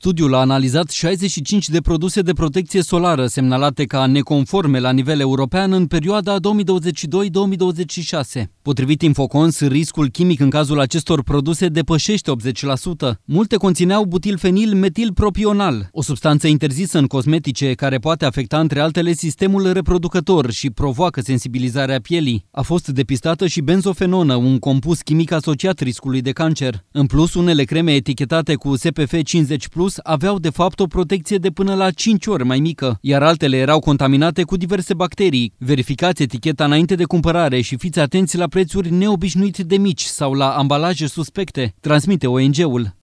Studiul a analizat 65 de produse de protecție solară semnalate ca neconforme la nivel european în perioada 2022-2026. Potrivit Infocons, riscul chimic în cazul acestor produse depășește 80%. Multe conțineau butilfenil metilpropional, o substanță interzisă în cosmetice care poate afecta între altele sistemul reproducător și provoacă sensibilizarea pielii. A fost depistată și benzofenonă, un compus chimic asociat riscului de cancer. În plus, unele creme etichetate cu SPF 50+ aveau de fapt o protecție de până la 5 ori mai mică, iar altele erau contaminate cu diverse bacterii. Verificați eticheta înainte de cumpărare și fiți atenți la prețuri neobișnuit de mici sau la ambalaje suspecte, transmite ONG-ul.